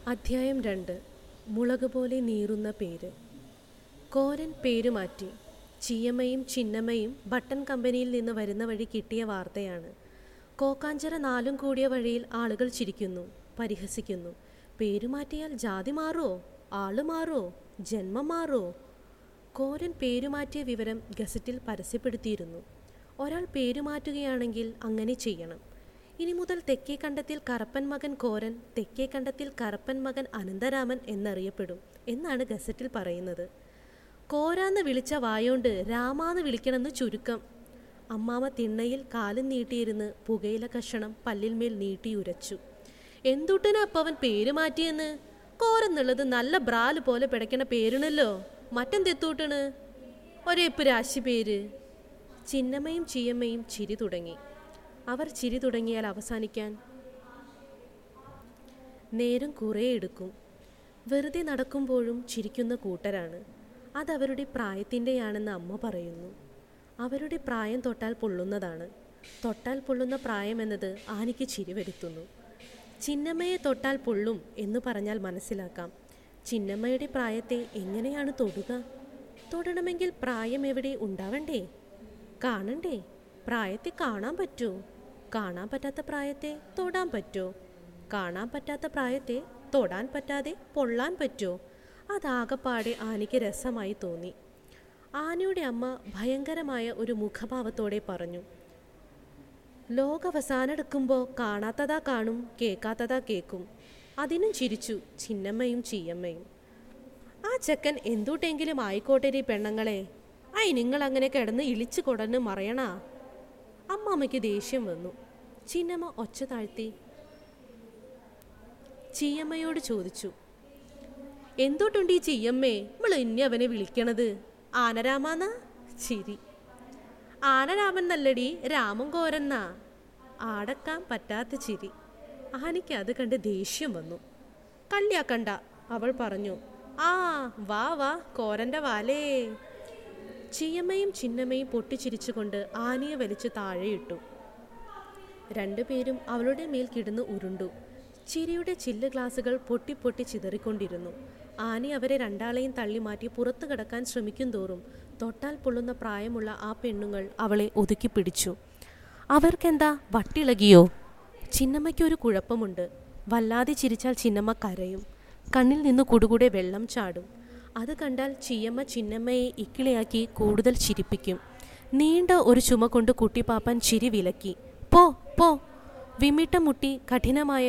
അധ്യായം 2. മുളക് പോലെ നീറുന്ന പേര്. കോരൻ പേരുമാറ്റി. ചീയമ്മയും ചിന്നമ്മയും ബട്ടൺ കമ്പനിയിൽ നിന്ന് വരുന്ന വഴി കിട്ടിയ വാർത്തയാണ്. കോക്കാഞ്ചിറ 4 കൂടിയ വഴിയിൽ ആളുകൾ ചിരിക്കുന്നു, പരിഹസിക്കുന്നു. പേരുമാറ്റിയാൽ ജാതി മാറോ? ആള് മാറോ? ജന്മം മാറോ? കോരൻ പേരുമാറ്റിയ വിവരം ഗസറ്റിൽ പരസ്യപ്പെടുത്തിയിരുന്നു. ഒരാൾ പേരുമാറ്റുകയാണെങ്കിൽ അങ്ങനെ ചെയ്യണം. ഇനി മുതൽ തെക്കേ കണ്ടത്തിൽ കറപ്പൻ മകൻ കോരൻ, തെക്കേ കണ്ടത്തിൽ കറപ്പൻ മകൻ അനന്തരാമൻ എന്നറിയപ്പെടും എന്നാണ് ഗസറ്റിൽ പറയുന്നത്. കോരാന്ന് വിളിച്ച വായോണ്ട് രാമാന്ന് വിളിക്കണമെന്ന് ചുരുക്കം. അമ്മാമ്മ തിണ്ണയിൽ കാലും നീട്ടിയിരുന്ന് പുകയില കഷണം പല്ലിന്മേൽ നീട്ടി ഉരച്ചു. എന്തുട്ടനാ അപ്പവൻ പേര് മാറ്റിയെന്ന്? കോരെന്നുള്ളത് നല്ല ബ്രാല് പോലെ പിടയ്ക്കണ പേരുണല്ലോ, മറ്റെന്തെത്തൂട്ടണ്? ഒരേപ്പ് രാശി പേര്. ചിന്നമ്മയും ചീയമ്മയും ചിരി തുടങ്ങി. അവർ ചിരി തുടങ്ങിയാൽ അവസാനിക്കാൻ നേരം കുറേ എടുക്കും. വെറുതെ നടക്കുമ്പോഴും ചിരിക്കുന്ന കൂട്ടരാണ്. അതവരുടെ പ്രായത്തിൻ്റെയാണെന്ന് അമ്മ പറയുന്നു. അവരുടെ പ്രായം തൊട്ടാൽ പൊള്ളുന്നതാണ്. തൊട്ടാൽ പൊള്ളുന്ന പ്രായം എന്നത് ആനിക്ക് ചിരി വരുത്തുന്നു. ചിന്നമ്മയെ തൊട്ടാൽ പൊള്ളും എന്ന് പറഞ്ഞാൽ മനസ്സിലാക്കാം. ചിന്നമ്മയുടെ പ്രായത്തെ എങ്ങനെയാണ് തൊടുക? തൊടണമെങ്കിൽ പ്രായം എവിടെ ഉണ്ടാവണ്ടേ? കാണണ്ടേ? പ്രായത്തെ കാണാൻ പറ്റുമോ? കാണാൻ പറ്റാത്ത പ്രായത്തെ തൊടാൻ പറ്റുമോ? കാണാൻ പറ്റാത്ത പ്രായത്തെ തൊടാൻ പറ്റാതെ പൊള്ളാൻ പറ്റുമോ? അതാകപ്പാടെ ആനയ്ക്ക് രസമായി തോന്നി. ആനയുടെ അമ്മ ഭയങ്കരമായ ഒരു മുഖഭാവത്തോടെ പറഞ്ഞു, ലോകവസാനെടുക്കുമ്പോൾ കാണാത്തതാ കാണും, കേൾക്കാത്തതാ കേൾക്കും. അതിനും ചിരിച്ചു ചിന്നമ്മയും ചീയമ്മയും. ആ ചെക്കൻ എന്തുട്ടെങ്കിലും ആയിക്കോട്ടെ പെണ്ണുങ്ങളെ, നിങ്ങളങ്ങനെ കിടന്ന് ഇളിച്ചു കൊടന്ന് മറയണാ. അമ്മാമ്മയ്ക്ക് ദേഷ്യം വന്നു. ചിന്നമ്മ ഒച്ച താഴ്ത്തി ചീയമ്മയോട് ചോദിച്ചു, എന്തുട്ടുണ്ട് ഈ ചീയമ്മേ നമ്മൾ ഇനി അവനെ വിളിക്കണത്? ആനരാമാന്നാ? ചിരി. ആനരാമൻ നല്ലടി, രാമൻ കോരന്നാ. ആടക്കാൻ പറ്റാത്ത ചിരി. ആനയ്ക്ക് അത് കണ്ട് ദേഷ്യം വന്നു. കള്ളിയാക്കണ്ട, അവൾ പറഞ്ഞു. ആ വാ വാ കോരൻ്റെ വാലേ. ചീയമ്മയും ചിന്നമ്മയും പൊട്ടിച്ചിരിച്ചുകൊണ്ട് ആനയെ വലിച്ചു താഴെയിട്ടു. രണ്ടുപേരും അവളുടെ മേൽ കിടന്ന് ഉരുണ്ടു. ചിരിയുടെ ചില്ല് ഗ്ലാസുകൾ പൊട്ടി പൊട്ടി ചിതറിക്കൊണ്ടിരുന്നു. ആനി അവരെ രണ്ടാളെയും തള്ളി മാറ്റി പുറത്തു കടക്കാൻ ശ്രമിക്കും തോറും തൊട്ടാൽ പൊള്ളുന്ന പ്രായമുള്ള ആ പെണ്ണുങ്ങൾ അവളെ ഒതുക്കി പിടിച്ചു. അവർക്കെന്താ വട്ടിളകിയോ? ചിന്നമ്മയ്ക്കൊരു കുഴപ്പമുണ്ട്. വല്ലാതെ ചിരിച്ചാൽ ചിന്നമ്മ കരയും. കണ്ണിൽ നിന്ന് കുടുകൂടെ വെള്ളം ചാടും. അത് കണ്ടാൽ ചീയമ്മ ചിന്നമ്മയെ ഇക്കിളിയാക്കി കൂടുതൽ ചിരിപ്പിക്കും. നീണ്ട ഒരു ചുമ കൊണ്ട് കുട്ടിപ്പാപ്പൻ ചിരി വിലക്കി. പോ പോ. വിമിട്ട മുട്ടി കഠിനമായ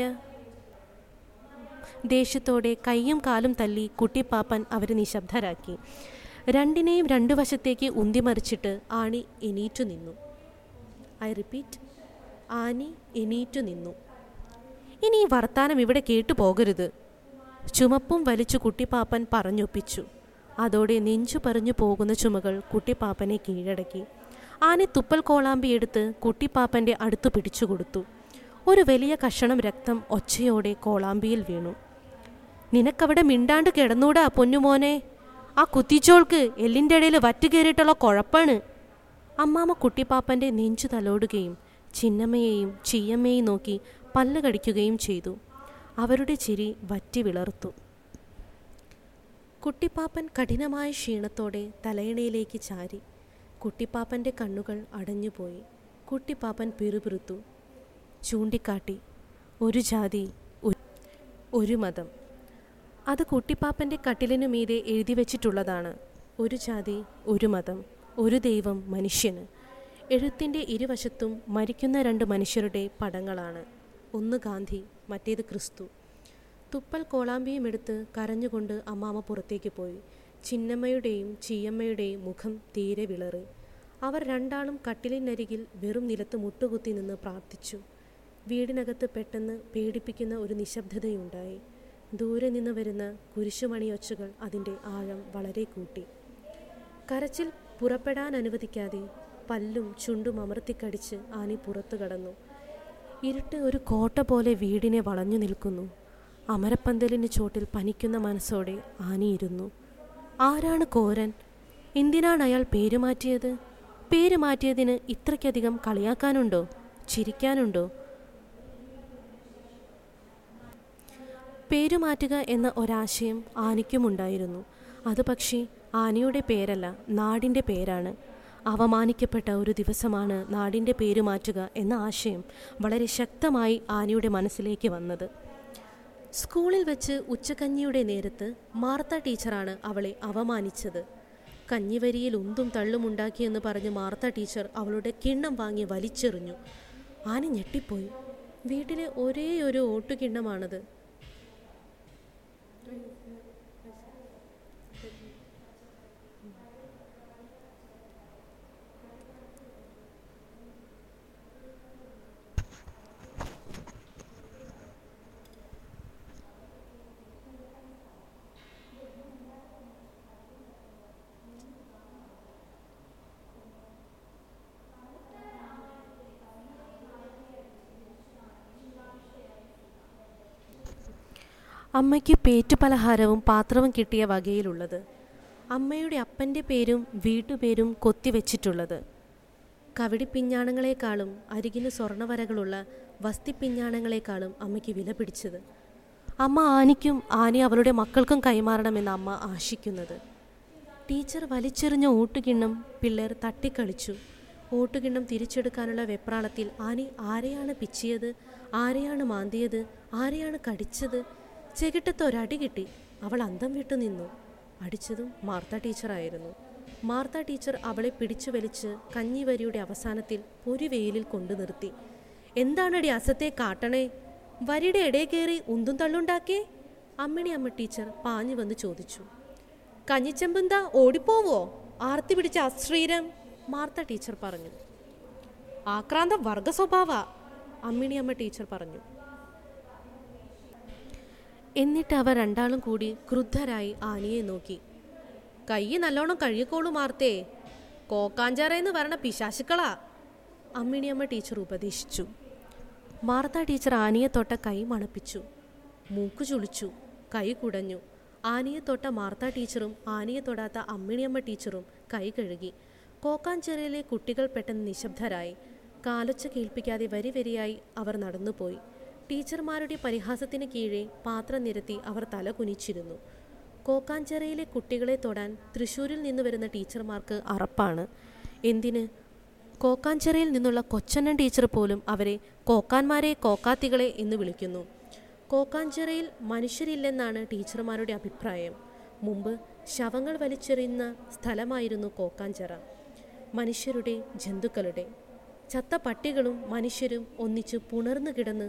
ദേഷ്യത്തോടെ കൈയും കാലും തല്ലി കുട്ടിപ്പാപ്പൻ അവരെ നിശബ്ദരാക്കി. രണ്ടിനെയും 2 വശത്തേക്ക് ഉന്തിമറിച്ചിട്ട് ആണി എണീറ്റു നിന്നു. ഐ റിപ്പീറ്റ്, ആനി എണീറ്റു നിന്നു. ഇനി ഈ വർത്താനം ഇവിടെ കേട്ടു പോകരുത്. ചുമപ്പും വലിച്ചു കുട്ടിപ്പാപ്പൻ പറഞ്ഞൊപ്പിച്ചു. അതോടെ നെഞ്ചു പറഞ്ഞു പോകുന്ന ചുമകൾ കുട്ടിപ്പാപ്പനെ കീഴടക്കി. ആനി തുപ്പൽ കോളാമ്പി എടുത്ത് കുട്ടിപ്പാപ്പൻ്റെ അടുത്തു പിടിച്ചു കൊടുത്തു. ഒരു വലിയ കഷണം രക്തം ഒച്ചയോടെ കോളാമ്പിയിൽ വീണു. നിനക്കവിടെ മിണ്ടാണ്ട് കിടന്നൂടാ പൊന്നുമോനെ? ആ കുത്തിച്ചോൾക്ക് എല്ലിൻ്റെ ഇടയിൽ വറ്റ് കയറിയിട്ടുള്ള കുഴപ്പാണ്. അമ്മാമ്മ കുട്ടിപ്പാപ്പൻ്റെ നെഞ്ചു തലോടുകയും ചിന്നമ്മയെയും ചീയമ്മയെയും നോക്കി പല്ല് കടിക്കുകയും ചെയ്തു. അവരുടെ ചിരി വറ്റി വിളർത്തു. കുട്ടിപ്പാപ്പൻ കഠിനമായ ക്ഷീണത്തോടെ തലയണയിലേക്ക് ചാരി. കുട്ടിപ്പാപ്പൻ്റെ കണ്ണുകൾ അടഞ്ഞുപോയി. കുട്ടിപ്പാപ്പൻ പിറുപിറുത്തു. ചൂണ്ടിക്കാട്ടി. ഒരു ജാതി, ഒരു മതം. അത് കുട്ടിപ്പാപ്പൻ്റെ കട്ടിലിനു മീതെ എഴുതി വച്ചിട്ടുള്ളതാണ്. ഒരു ജാതി, ഒരു മതം, ഒരു ദൈവം മനുഷ്യന്. എഴുത്തിൻ്റെ ഇരുവശത്തും മരിക്കുന്ന 2 മനുഷ്യരുടെ പടങ്ങളാണ്. ഒന്ന് ഗാന്ധി, മറ്റേത് ക്രിസ്തു. തുപ്പൽ കോളാമ്പിയും എടുത്ത് കരഞ്ഞുകൊണ്ട് അമ്മാമ്മ പുറത്തേക്ക് പോയി. ചിന്നമ്മയുടെയും ചീയമ്മയുടെയും മുഖം തീരെ വിളറി. അവർ രണ്ടാളും കട്ടിലിനരികിൽ വെറും നിലത്ത് മുട്ടുകുത്തി നിന്ന് പ്രാർത്ഥിച്ചു. വീടിനകത്ത് പെട്ടെന്ന് പേടിപ്പിക്കുന്ന ഒരു നിശബ്ദതയുണ്ടായി. ദൂരെ നിന്ന് വരുന്ന കുരിശുമണിയൊച്ചകൾ അതിൻ്റെ ആഴം വളരെ കൂട്ടി. കരച്ചിൽ പുറപ്പെടാൻ അനുവദിക്കാതെ പല്ലും ചുണ്ടും അമർത്തിക്കടിച്ച് ആനി പുറത്തു കടന്നു. ഇരുട്ട് ഒരു കോട്ട പോലെ വീടിനെ വളഞ്ഞു നിൽക്കുന്നു. അമരപ്പന്തലിന് ചോട്ടിൽ പനിക്കുന്ന മനസ്സോടെ ആനിയിരുന്നു. ആരാണ് കോരൻ? എന്തിനാണ് അയാൾ പേരുമാറ്റിയത്? പേരുമാറ്റിയതിന് ഇത്രയ്ക്കധികം കളിയാക്കാനുണ്ടോ? ചിരിക്കാനുണ്ടോ? പേരുമാറ്റുക എന്ന ഒരാശയം ആനയ്ക്കുമുണ്ടായിരുന്നു. അത് പക്ഷേ ആനയുടെ പേരല്ല, നാടിൻ്റെ പേരാണ്. അവമാനിക്കപ്പെട്ട ഒരു ദിവസമാണ് നാടിൻ്റെ പേര് മാറ്റുക എന്ന ആശയം വളരെ ശക്തമായി ആനയുടെ മനസ്സിലേക്ക് വന്നത്. സ്കൂളിൽ വെച്ച് ഉച്ചക്കഞ്ഞിയുടെ നേരത്ത് മാർത്ത ടീച്ചറാണ് അവളെ അവമാനിച്ചത്. കഞ്ഞിവരിയിൽ ഉന്തും തള്ളും ഉണ്ടാക്കിയെന്ന് പറഞ്ഞ് മാർത്ത ടീച്ചർ അവളുടെ കിണ്ണം വാങ്ങി വലിച്ചെറിഞ്ഞു. ആന ഞെട്ടിപ്പോയി. വീട്ടിലെ ഒരേ ഒരു ഓട്ടുകിണ്ണമാണത്. അമ്മയ്ക്ക് പേറ്റുപലഹാരവും പാത്രവും കിട്ടിയ വകയിലുള്ളത്. അമ്മയുടെ അപ്പൻ്റെ പേരും വീട്ടുപേരും കൊത്തിവെച്ചിട്ടുള്ളത്. കവിടിപ്പിഞ്ഞാണങ്ങളെക്കാളും അരികിന് സ്വർണ്ണവരകളുള്ള വസ്തിപ്പിഞ്ഞാണങ്ങളെക്കാളും അമ്മയ്ക്ക് വില പിടിച്ചത്. അമ്മ ആനയ്ക്കും ആന അവളുടെ മക്കൾക്കും കൈമാറണമെന്ന് അമ്മ ആശിക്കുന്നത്. ടീച്ചർ വലിച്ചെറിഞ്ഞ ഓട്ടുകിണ്ണം പിള്ളേർ തട്ടിക്കളിച്ചു. ഓട്ടുകിണ്ണം തിരിച്ചെടുക്കാനുള്ള വെപ്രാളത്തിൽ ആന ആരെയാണ് പിച്ചിയത്, ആരെയാണ് മാന്തിയത്, ആരെയാണ് കടിച്ചത്? ചെകിട്ടത്ത് ഒരടി കിട്ടി. അവൾ അന്തം വിട്ടു നിന്നു. അടിച്ചതും മാർത്ത ടീച്ചറായിരുന്നു. മാർത്ത ടീച്ചർ അവളെ പിടിച്ചു വലിച്ച് കഞ്ഞിവരിയുടെ അവസാനത്തിൽ പൊരിവെയിലിൽ കൊണ്ടു നിർത്തി. എന്താണടി അസത്തെ കാട്ടണേ? വരിയുടെ ഇടയിൽ കയറി ഉന്തും തള്ളുണ്ടാക്കേ? അമ്മ ടീച്ചർ പാഞ്ഞു വന്ന് ചോദിച്ചു. കഞ്ഞിച്ചെമ്പെന്താ ഓടിപ്പോവോ? ആർത്തി പിടിച്ച അശ്രീരം, മാർത്ത ടീച്ചർ പറഞ്ഞു. ആക്രാന്ത വർഗ സ്വഭാവ, അമ്മ ടീച്ചർ പറഞ്ഞു. എന്നിട്ട് അവർ രണ്ടാളും കൂടി ക്രുദ്ധരായി ആനയെ നോക്കി. കൈ നല്ലോണം കഴുകിക്കോളൂ മാർത്തേ, കോക്കാഞ്ചാറേന്ന് വരണ പിശാശുക്കളാ, അമ്മ ടീച്ചർ ഉപദേശിച്ചു. മാർത്ത ടീച്ചർ ആനയെ തൊട്ട കൈ മണപ്പിച്ചു. മൂക്കു ചുളിച്ചു, കൈ കുടഞ്ഞു. ആനയെ തൊട്ട മാർത്ത ടീച്ചറും ആനയെ തൊടാത്ത അമ്മിണിയമ്മ ടീച്ചറും കൈ കഴുകി. കോക്കാഞ്ചേറിയിലെ കുട്ടികൾ പെട്ടെന്ന് നിശബ്ദരായി. കാലൊച്ച കേൾപ്പിക്കാതെ വരി വരിയായി അവർ നടന്നുപോയി. ടീച്ചർമാരുടെ പരിഹാസത്തിന് കീഴെ പാത്രം നിരത്തി അവർ തല കുനിച്ചിരുന്നു. കോക്കാഞ്ചേറിയിലെ കുട്ടികളെ തൊടാൻ തൃശ്ശൂരിൽ നിന്ന് വരുന്ന ടീച്ചർമാർക്ക് അറപ്പാണ്. എന്തിന്, കോക്കാഞ്ചേറിയിൽ നിന്നുള്ള കൊച്ചണ്ണൻ ടീച്ചർ പോലും അവരെ കോക്കാന്മാരെ, കോക്കാത്തികളെ എന്ന് വിളിക്കുന്നു. കോക്കാഞ്ചേറിയിൽ മനുഷ്യരില്ലെന്നാണ് ടീച്ചർമാരുടെ അഭിപ്രായം. മുമ്പ് ശവങ്ങൾ വലിച്ചെറിയുന്ന സ്ഥലമായിരുന്നു കോക്കാഞ്ചിറ. മനുഷ്യരുടെ, ജന്തുക്കളുടെ, ചത്ത പട്ടികളും മനുഷ്യരും ഒന്നിച്ച് പുണർന്നു കിടന്ന്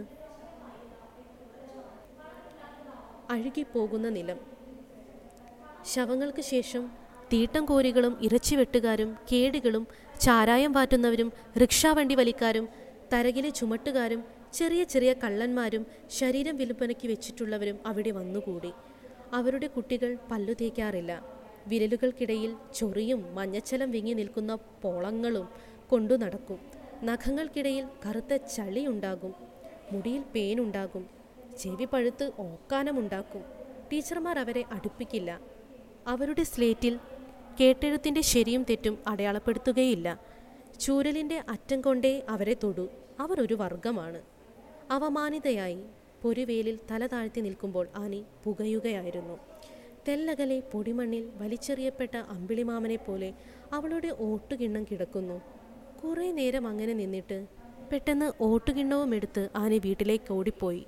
അഴുകിപ്പോകുന്ന നിലം. ശവങ്ങൾക്ക് ശേഷം തീട്ടം കോരികളും ഇറച്ചിവെട്ടുകാരും കേടികളും ചാരായം വാറ്റുന്നവരും റിക്ഷാവണ്ടി വലിക്കാരും തരകിലെ ചുമട്ടുകാരും ചെറിയ ചെറിയ കള്ളന്മാരും ശരീരം വിൽപ്പനയ്ക്ക് വെച്ചിട്ടുള്ളവരും അവിടെ വന്നുകൂടി. അവരുടെ കുട്ടികൾ പല്ലു തേക്കാറില്ല. വിരലുകൾക്കിടയിൽ ചൊറിയും മഞ്ഞച്ചലം വിങ്ങി നിൽക്കുന്ന പോളങ്ങളും കൊണ്ടു നടക്കും. നഖങ്ങൾക്കിടയിൽ കറുത്ത ചളിയുണ്ടാകും. മുടിയിൽ പേനുണ്ടാകും. ചെവി പഴുത്ത് ഓക്കാനമുണ്ടാക്കും. ടീച്ചർമാർ അവരെ അടുപ്പിക്കില്ല. അവരുടെ സ്ലേറ്റിൽ കേട്ടെഴുത്തിൻ്റെ ശരിയും തെറ്റും അടയാളപ്പെടുത്തുകയില്ല. ചൂരലിൻ്റെ അറ്റം കൊണ്ടേ അവരെ തൊടൂ. അവർ ഒരു വർഗമാണ്. അവമാനിതയായി പൊരുവേലിൽ തല താഴ്ത്തി നിൽക്കുമ്പോൾ ആനി പുകയുകയായിരുന്നു. തെല്ലകലെ പൊടിമണ്ണിൽ വലിച്ചെറിയപ്പെട്ട അമ്പിളിമാമനെ പോലെ അവളുടെ ഓട്ടുകിണ്ണം കിടക്കുന്നു. കുറേ നേരം അങ്ങനെ നിന്നിട്ട് പെട്ടെന്ന് ഓട്ടുകിണ്ണവും എടുത്ത് ആനി വീട്ടിലേക്ക് ഓടിപ്പോയി.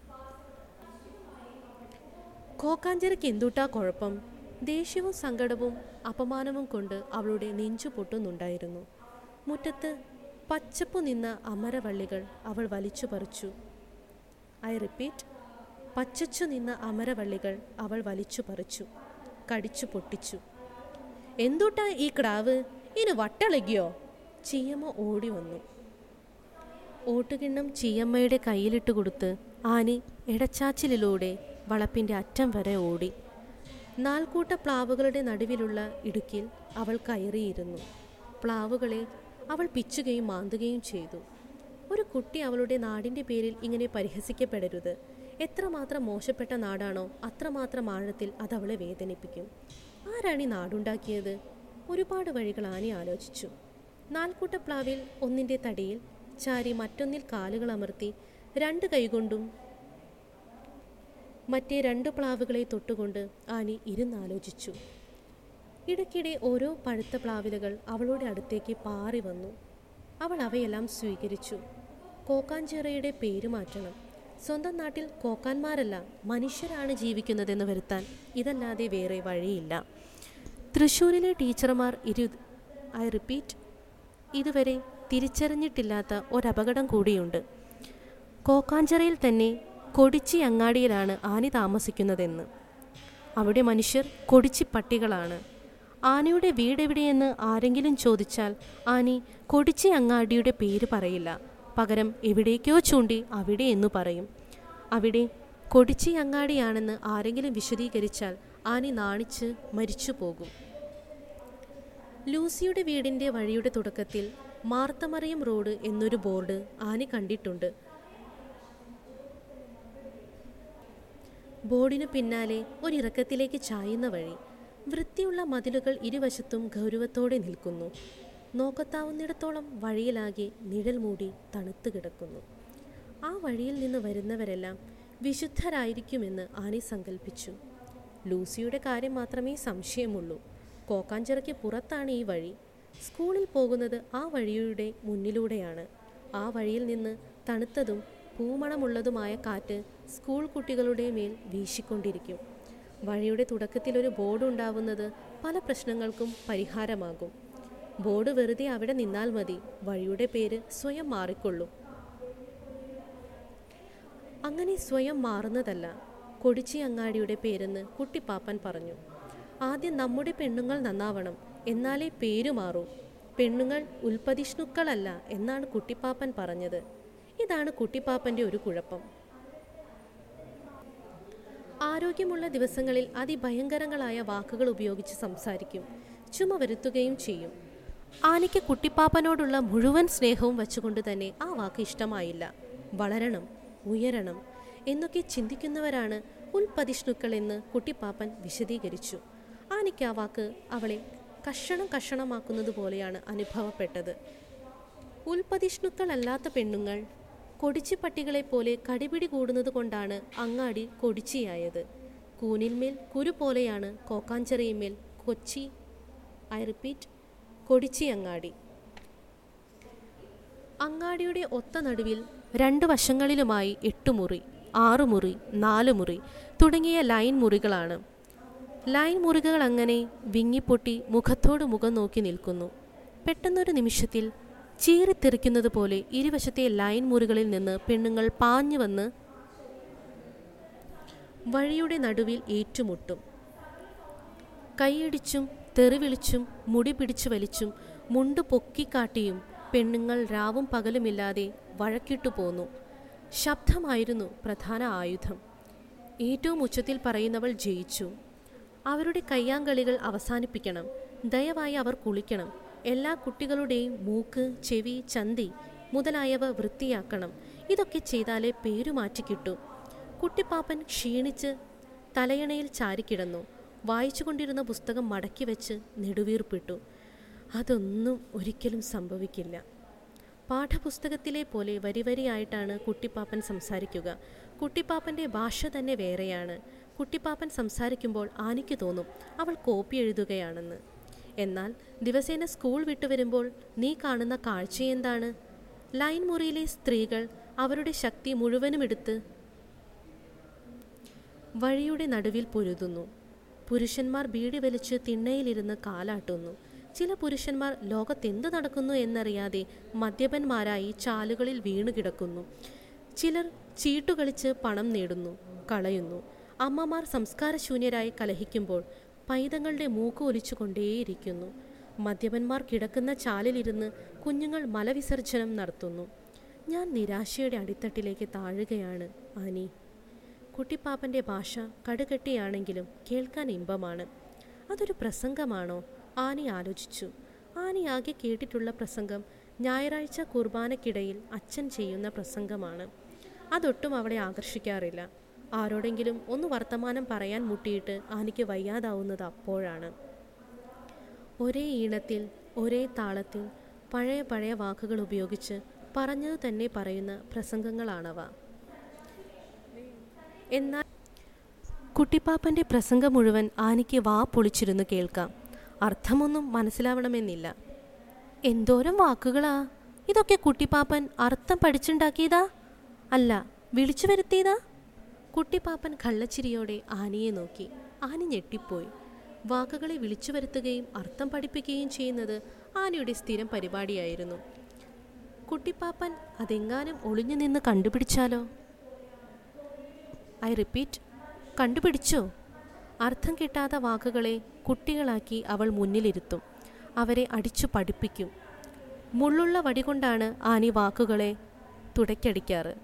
കോക്കാഞ്ചിറയ്ക്ക് എന്തുട്ടാ കുഴപ്പം? ദേഷ്യവും സങ്കടവും അപമാനവും കൊണ്ട് അവളുടെ നെഞ്ചു പൊട്ടുന്നുണ്ടായിരുന്നു. മുറ്റത്ത് പച്ചപ്പു നിന്ന അമരവള്ളികൾ അവൾ വലിച്ചു പറിച്ചു. ഐ റിപ്പീറ്റ്, പച്ചച്ചു നിന്ന അമരവള്ളികൾ അവൾ വലിച്ചു പറിച്ചു, കടിച്ചു പൊട്ടിച്ചു. എന്തുട്ടാ ഈ ക്ടാവ്, ഇനി വട്ടളകിയോ? ചീയമ്മ ഓടി വന്നു. ഓട്ടുകിണ്ണം ചീയമ്മയുടെ കയ്യിലിട്ട് കൊടുത്ത് ആനി ഇടച്ചാച്ചിലിലൂടെ വളപ്പിൻ്റെ അറ്റം വരെ ഓടി. നാൽക്കൂട്ട പ്ലാവുകളുടെ നടുവിലുള്ള ഇടുക്കിൽ അവൾ കയറിയിരുന്നു. പ്ലാവുകളെ അവൾ പിച്ചുകയും മാന്തുകയും ചെയ്തു. ഒരു കുട്ടി അവളുടെ നാടിൻ്റെ പേരിൽ ഇങ്ങനെ പരിഹസിക്കപ്പെടരുത്. എത്രമാത്രം മോശപ്പെട്ട നാടാണോ അത്രമാത്രം ആഴത്തിൽ അതവളെ വേദനിപ്പിക്കും. ആരാണീ നാടുണ്ടാക്കിയത്? ഒരുപാട് വഴികൾ ആനി ആലോചിച്ചു. നാൽക്കൂട്ട പ്ലാവിൽ ഒന്നിൻ്റെ തടിയിൽ ചാരി മറ്റൊന്നിൽ കാലുകൾ അമർത്തി രണ്ട് കൈകൊണ്ടും മറ്റേ 2 പ്ലാവുകളെ തൊട്ടുകൊണ്ട് ആനി ഇരുന്നാലോചിച്ചു. ഇടയ്ക്കിടെ ഓരോ പഴുത്ത പ്ലാവിലകൾ അവളുടെ അടുത്തേക്ക് പാറി വന്നു. അവൾ അവയെല്ലാം സ്വീകരിച്ചു. കോക്കാഞ്ചിറയുടെ പേര് മാറ്റണം. സ്വന്തം നാട്ടിൽ കോക്കാന്മാരല്ല മനുഷ്യരാണ് ജീവിക്കുന്നതെന്ന് വരുത്താൻ ഇതല്ലാതെ വേറെ വഴിയില്ല. തൃശ്ശൂരിലെ ടീച്ചർമാർ ഐ റിപ്പീറ്റ്, ഇതുവരെ തിരിച്ചറിഞ്ഞിട്ടില്ലാത്ത ഒരപകടം കൂടിയുണ്ട്. കോക്കാഞ്ചിറയിൽ തന്നെ കൊടിച്ചി അങ്ങാടിയിലാണ് ആനി താമസിക്കുന്നതെന്ന്. അവിടെ മനുഷ്യർ കൊടിച്ചി പട്ടികളാണ്. ആനയുടെ വീടെവിടെയെന്ന് ആരെങ്കിലും ചോദിച്ചാൽ ആനി കൊടിച്ചി അങ്ങാടിയുടെ പേര് പറയില്ല. പകരം എവിടേക്കോ ചൂണ്ടി അവിടെ എന്നു പറയും. അവിടെ കൊടിച്ചി അങ്ങാടിയാണെന്ന് ആരെങ്കിലും വിശദീകരിച്ചാൽ ആനി നാണിച്ച് മരിച്ചു പോകും. ലൂസിയുടെ വീടിൻ്റെ വഴിയുടെ തുടക്കത്തിൽ മാർത്തമറിയം റോഡ് എന്നൊരു ബോർഡ് ആനി കണ്ടിട്ടുണ്ട്. ബോർഡിനു പിന്നാലെ ഒരിറക്കത്തിലേക്ക് ചായുന്ന വഴി. വൃത്തിയുള്ള മതിലുകൾ ഇരുവശത്തും ഗൗരവത്തോടെ നിൽക്കുന്നു. നോക്കത്താവുന്നിടത്തോളം വഴിയിലാകെ നിഴൽ മൂടി തണുത്തു കിടക്കുന്നു. ആ വഴിയിൽ നിന്ന് വരുന്നവരെല്ലാം വിശുദ്ധരായിരിക്കുമെന്ന് ആനി സങ്കല്പിച്ചു. ലൂസിയുടെ കാര്യം മാത്രമേ സംശയമുള്ളൂ. കോക്കാഞ്ചിറയ്ക്ക് പുറത്താണ് ഈ വഴി. സ്കൂളിൽ പോകുന്നത് ആ വഴിയുടെ മുന്നിലൂടെയാണ്. ആ വഴിയിൽ നിന്ന് തണുത്തതും പൂമണമുള്ളതുമായ കാറ്റ് സ്കൂൾ കുട്ടികളുടെ മേൽ വീശിക്കൊണ്ടിരിക്കും. വഴിയുടെ തുടക്കത്തിൽ ഒരു ബോർഡ് ഉണ്ടാവുന്നത് പല പ്രശ്നങ്ങൾക്കും പരിഹാരമാകും. ബോർഡ് വെറുതെ അവിടെ നിന്നാൽ മതി, വഴിയുടെ പേര് സ്വയം മാറിക്കൊള്ളും. അങ്ങനെ സ്വയം മാറുന്നതല്ല കൊടിച്ചി അങ്ങാടിയുടെ പേരെന്ന് കുട്ടിപ്പാപ്പൻ പറഞ്ഞു. ആദ്യം നമ്മുടെ പെണ്ണുങ്ങൾ നന്നാവണം, എന്നാലേ പേരു മാറൂ. പെണ്ണുങ്ങൾ ഉൽപ്പതിഷ്ണുക്കളല്ല എന്നാണ് കുട്ടിപ്പാപ്പൻ പറഞ്ഞത്. ഇതാണ് കുട്ടിപ്പാപ്പൻ്റെ ഒരു കുഴപ്പം. ആരോഗ്യമുള്ള ദിവസങ്ങളിൽ അതിഭയങ്കരങ്ങളായ വാക്കുകൾ ഉപയോഗിച്ച് സംസാരിക്കും, ചുമ വരുത്തുകയും ചെയ്യും. ആനിക്ക് കുട്ടിപ്പാപ്പനോടുള്ള മുഴുവൻ സ്നേഹവും വച്ചുകൊണ്ട് തന്നെ ആ വാക്ക് ഇഷ്ടമായില്ല. വളരണം, ഉയരണം എന്നൊക്കെ ചിന്തിക്കുന്നവരാണ് ഉൽപ്പതിഷ്ണുക്കൾ എന്ന് കുട്ടിപ്പാപ്പൻ വിശദീകരിച്ചു. ആനിക്ക് ആ വാക്ക് അവളെ കഷണമാക്കുന്നത് പോലെയാണ് അനുഭവപ്പെട്ടത്. ഉൽപ്പതിഷ്ണുക്കളല്ലാത്ത പെണ്ണുങ്ങൾ കൊടിച്ചിപ്പട്ടികളെ പോലെ കടിപിടി കൂടുന്നത് കൊണ്ടാണ് അങ്ങാടി കൊടിച്ചിയായത്. കൂനിന്മേൽ കുരു പോലെയാണ് കോക്കാഞ്ചിറയിന്മേൽ കൊടിച്ചി അങ്ങാടി. അങ്ങാടിയുടെ ഒത്ത നടുവിൽ 2 വശങ്ങളിലുമായി 8 മുറി, 6 മുറി, 4 മുറി തുടങ്ങിയ ലൈൻ മുറികളാണ്. ലൈൻ മുറികൾ അങ്ങനെ വിങ്ങിപ്പൊട്ടി മുഖത്തോട് മുഖം നോക്കി നിൽക്കുന്നു. പെട്ടെന്നൊരു നിമിഷത്തിൽ ചീറിത്തെറിക്കുന്നത് പോലെ ഇരുവശത്തെ ലൈൻ മുറികളിൽ നിന്ന് പെണ്ണുങ്ങൾ പാഞ്ഞു വന്ന് വഴിയുടെ നടുവിൽ ഏറ്റുമുട്ടും. കൈയടിച്ചും തെറിവിളിച്ചും മുടി പിടിച്ചു വലിച്ചും മുണ്ട് പൊക്കിക്കാട്ടിയും പെണ്ണുങ്ങൾ രാവും പകലുമില്ലാതെ വഴക്കിട്ടു പോന്നു. ശബ്ദമായിരുന്നു പ്രധാന ആയുധം. ഏറ്റവും ഉച്ചത്തിൽ പറയുന്നവൾ ജയിച്ചു. അവരുടെ കയ്യാങ്കളികൾ അവസാനിപ്പിക്കണം. ദയവായി അവർ കുളിക്കണം. എല്ലാ കുട്ടികളുടെയും മൂക്ക്, ചെവി, ചന്തി മുതലായവ വൃത്തിയാക്കണം. ഇതൊക്കെ ചെയ്താലേ പേരുമാറ്റി കിട്ടൂ. കുട്ടിപ്പാപ്പൻ ക്ഷീണിച്ച് തലയണയിൽ ചാരിക്കിടന്നു. വായിച്ചുകൊണ്ടിരുന്ന പുസ്തകം മടക്കി വെച്ച് നെടുവീർപ്പിട്ടു. അതൊന്നും ഒരിക്കലും സംഭവിക്കില്ല. പാഠപുസ്തകത്തിലെ പോലെ വരിവരിയായിട്ടാണ് കുട്ടിപ്പാപ്പൻ സംസാരിക്കുക. കുട്ടിപ്പാപ്പൻ്റെ ഭാഷ തന്നെ വേറെയാണ്. കുട്ടിപ്പാപ്പൻ സംസാരിക്കുമ്പോൾ ആനിക്ക് തോന്നും അവൾ കോപ്പി എഴുതുകയാണെന്ന്. എന്നാൽ ദിവസേന സ്കൂൾ വിട്ടുവരുമ്പോൾ നീ കാണുന്ന കാഴ്ചയെന്താണ്? ലൈൻ മുറിയിലെ സ്ത്രീകൾ അവരുടെ ശക്തി മുഴുവനും എടുത്ത് വഴിയുടെ നടുവിൽ പൊരുതുന്നു. പുരുഷന്മാർ ബീഡി വലിച്ച് തിണ്ണയിലിരുന്ന് കാലാട്ടുന്നു. ചില പുരുഷന്മാർ ലോകത്തെന്ത് നടക്കുന്നു എന്നറിയാതെ മദ്യപന്മാരായി ചാലുകളിൽ വീണുകിടക്കുന്നു. ചിലർ ചീട്ടുകളിച്ച് പണം നേടുന്നു, കളയുന്നു. അമ്മമാർ സംസ്കാരശൂന്യരായി കലഹിക്കുമ്പോൾ പൈതങ്ങളുടെ മൂക്ക് ഒലിച്ചു കൊണ്ടേയിരിക്കുന്നു. മദ്യപന്മാർ കിടക്കുന്ന ചാലിലിരുന്ന് കുഞ്ഞുങ്ങൾ മലവിസർജനം നടത്തുന്നു. ഞാൻ നിരാശയുടെ അടിത്തട്ടിലേക്ക് താഴുകയാണ് ആനി. കുട്ടിപ്പാപ്പൻ്റെ ഭാഷ കടുകട്ടിയാണെങ്കിലും കേൾക്കാൻ ഇമ്പമാണ്. അതൊരു പ്രസംഗമാണോ? ആനി ആലോചിച്ചു. ആനി ആകെ കേട്ടിട്ടുള്ള പ്രസംഗം ഞായറാഴ്ച കുർബാനയ്ക്കിടയിൽ അച്ഛൻ ചെയ്യുന്ന പ്രസംഗമാണ്. അതൊട്ടും അവളെ ആകർഷിക്കാറില്ല. ആരോടെങ്കിലും ഒന്ന് വർത്തമാനം പറയാൻ മുട്ടിയിട്ട് ആനിക്ക് വയ്യാതാവുന്നത് അപ്പോഴാണ്. ഒരേ ഈണത്തിൽ, ഒരേ താളത്തിൽ, പഴയ പഴയ വാക്കുകൾ ഉപയോഗിച്ച് പറഞ്ഞത് തന്നെ പറയുന്ന പ്രസംഗങ്ങളാണവ. എന്നാൽ കുട്ടിപ്പാപ്പൻ്റെ പ്രസംഗം മുഴുവൻ ആനയ്ക്ക് വാ പൊളിച്ചിരുന്നു കേൾക്കാം. അർത്ഥമൊന്നും മനസ്സിലാവണമെന്നില്ല. എന്തോരം വാക്കുകളാ! ഇതൊക്കെ കുട്ടിപ്പാപ്പൻ അർത്ഥം പഠിച്ചുണ്ടാക്കിയതാ, അല്ല വിളിച്ചു വരുത്തിയതാ? കുട്ടിപ്പാപ്പൻ കള്ളച്ചിരിയോടെ ആനയെ നോക്കി. ആന ഞെട്ടിപ്പോയി. വാക്കുകളെ വിളിച്ചു വരുത്തുകയും അർത്ഥം പഠിപ്പിക്കുകയും ചെയ്യുന്നത് ആനയുടെ സ്ഥിരം പരിപാടിയായിരുന്നു. കുട്ടിപ്പാപ്പൻ അതെങ്ങാനും ഒളിഞ്ഞു നിന്ന് കണ്ടുപിടിച്ചാലോ? I repeat, കണ്ടുപിടിച്ചോ? അർത്ഥം കിട്ടാത്ത വാക്കുകളെ കുട്ടികളാക്കി അവൾ മുന്നിലിരുത്തും. അവരെ അടിച്ചു പഠിപ്പിക്കും. മുള്ളുള്ള വടി കൊണ്ടാണ് ആനി വാക്കുകളെ തുടയ്ക്കടിക്കാറ്.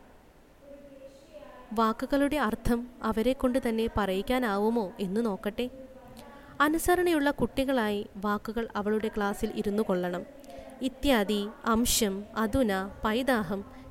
വാക്കുകളുടെ അർത്ഥം അവരെ കൊണ്ട് തന്നെ പറയിക്കാനാവുമോ എന്ന് നോക്കട്ടെ. അനുസരണയുള്ള കുട്ടികളായി വാക്കുകൾ അവളുടെ ക്ലാസ്സിൽ ഇരുന്നു കൊള്ളണം. ഇത്യാദി, അംശം, അധുന, പൈതാഹം